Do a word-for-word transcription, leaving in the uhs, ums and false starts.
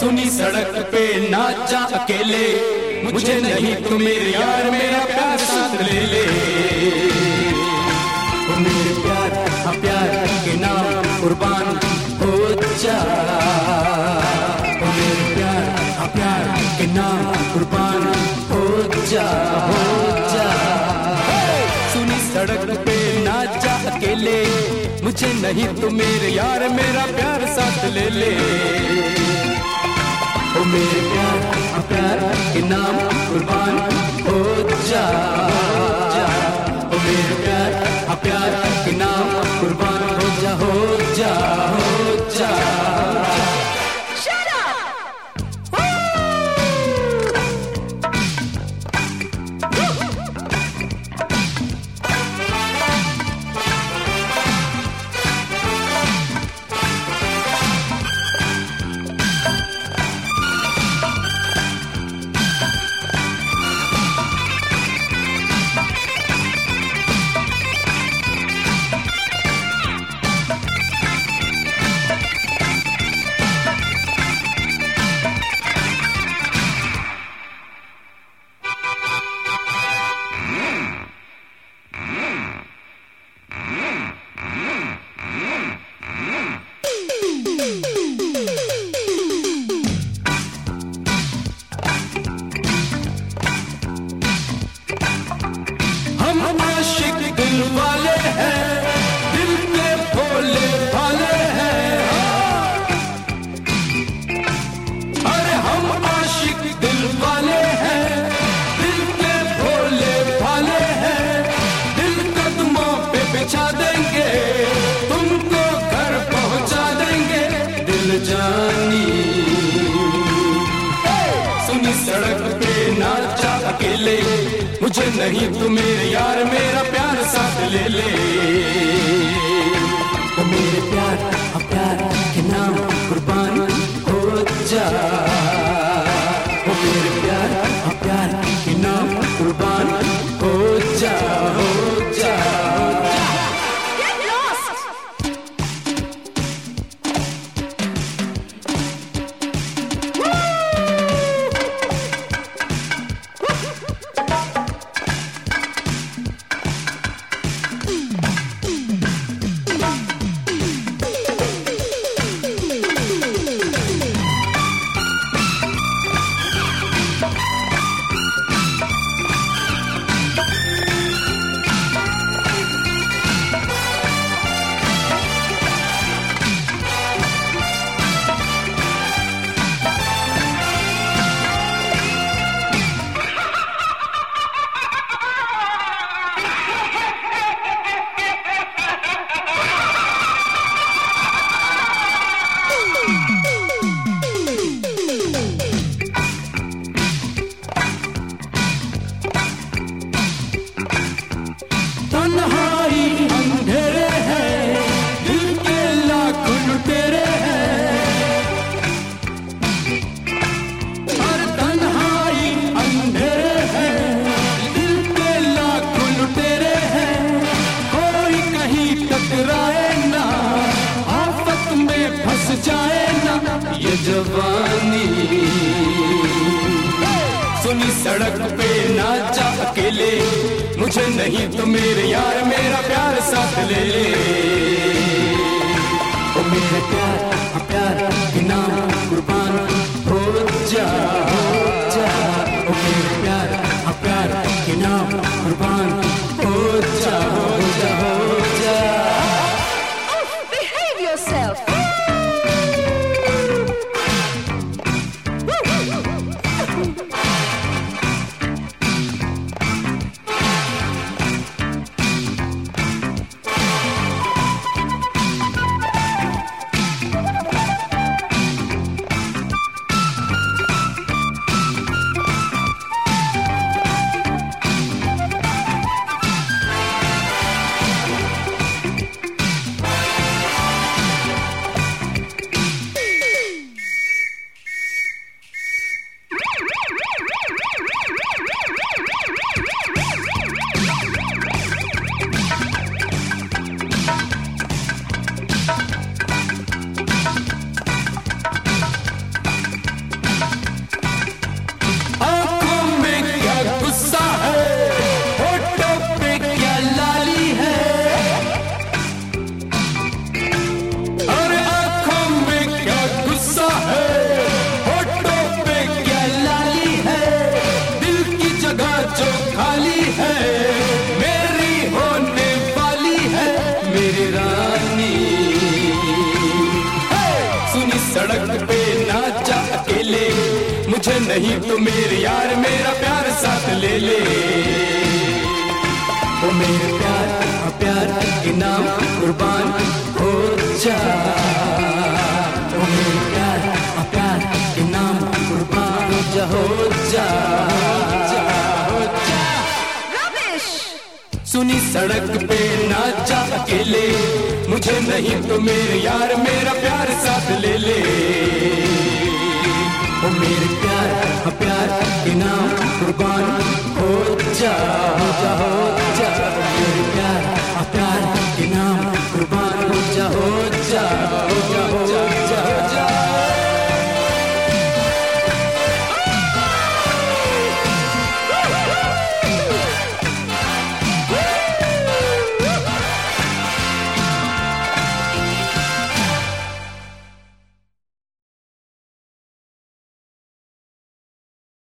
सुनी सड़क पे नाचा अकेले, मुझे नहीं तो मेरे यार मेरा प्यार साथ ले ले। ओ मेरे प्यार हाँ प्यार के नाम कुर्बान हो जा। ओ मेरे प्यार हाँ प्यार के नाम कुर्बान हो जा, हो जा। सुनी सड़क पे नाचा अकेले, मुझे नहीं तो मेरे यार मेरा प्यार साथ ले ले। ओ मेरे प्यार हाँ प्यार के नाम कुर्बान हो जा, जा। ओ मेरे प्यार हाँ प्यार के नाम कुर्बान हो जा, हो जा, हो जा। हम आशिक दिल वाले हैं, दिल के भोले भाले हैं। अरे हम आशिक दिल वाले हैं, दिल के भोले भाले हैं। दिल कदमों पे बिछा देंगे, तुमको घर पहुंचा देंगे दिल जानी। सुनी सड़क पे नाचा अकेले, मुझे नहीं तो मेरे यार मेरा प्यार साथ ले ले। ओ मेरे प्यार हाँ प्यार के नाम कुर्बान हो जा। ओ मेरे प्यार हाँ प्यार के नाम कुर्बान हो जा, हो जा, हो जा। Get lost! तन्हाई अंधेरे हैं, दिल के लाख लुटेरे हैं। हर तन्हाई अंधेरे हैं, दिल के लाख लुटेरे हैं। कोई कहीं टकराए ना, आफत में फंस जाए ना ये जवानी। सुनी सड़क पे नाचा अकेले, मुझे नहीं तो मेरे यार मेरा प्यार साथ ले ले। ओ मेरे प्यार हाँ प्यार के नाम कुर्बान हो जा, हो जा। ओ मेरे प्यार हाँ प्यार के नाम कुर्बान हो जा, हो जा, हो जा। Oh, behave yourself! नहीं तो मेरे यार मेरा प्यार साथ ले ले। ओ मेरे प्यार हाँ प्यार के नाम कुर्बान हो जा। ओ मेरे प्यार हाँ प्यार के नाम कुर्बान हो जा हो जा हो जा। Rubbish! सुनी सड़क पे ना जा अकेले, मुझे नहीं तो मेरे यार मेरा प्यार साथ ले ले। ओ मेरे प्यार हाँ प्यार के नाम कुर्बान